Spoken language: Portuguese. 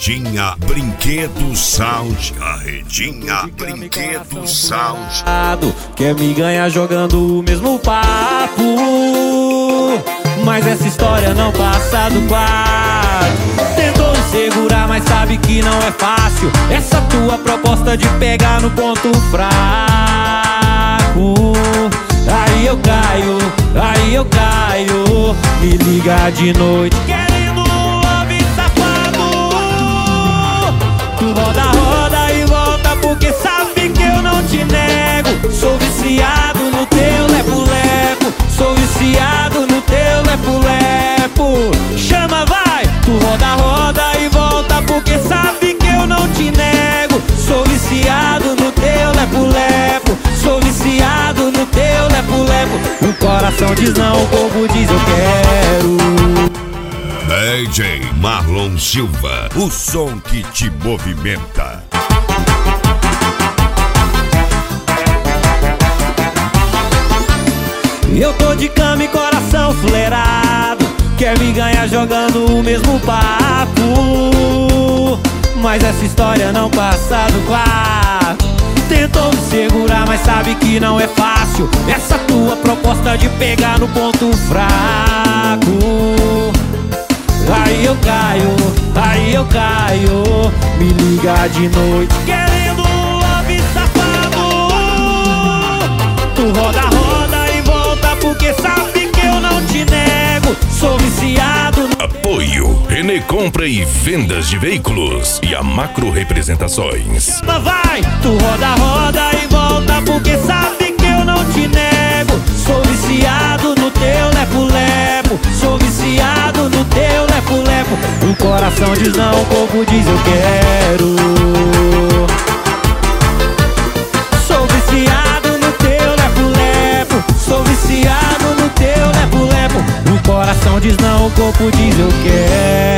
Carretinha Brinquedo Sound. Carretinha Brinquedo Sound. Quer me ganhar jogando o mesmo papo, mas essa história não passa do quarto. Tentou me segurar, mas sabe que não é fácil. Essa tua proposta de pegar no ponto fraco. Aí eu caio, me liga de noite querendo ouvir safado. Tu roda e volta porque sabe que eu não te nego. Sou viciado no teu lepo-lepo, sou viciado no teu lepo-lepo. Chama, vai! Tu roda e volta porque sabe que eu não te nego. Sou viciado no teu lepo-lepo, sou viciado no teu lepo-lepo. O coração diz não, o corpo diz eu quero. DJ Marlon Silva, o som que te movimenta. Eu tô de cama e coração flerado. Quer me ganhar jogando o mesmo papo, mas essa história não passa do quarto. Tentou me segurar, mas sabe que não é fácil. Essa tua proposta de pegar no ponto fraco. Aí eu caio, me liga de noite querendo ouvir safado. Tu roda e volta porque sabe que eu não te nego. Sou viciado no... Apoio Renê Compra e Vendas de Veículos e a Macro Representações. Vai! Tu roda e volta porque sabe que eu não te nego. Sou viciado no teu lepo-lepo, sou viciado no teu lepo-lepo. O coração diz não, o corpo diz eu quero. Sou viciado no teu lepo-lepo, sou viciado no teu lepo-lepo. O coração diz não, o corpo diz eu quero.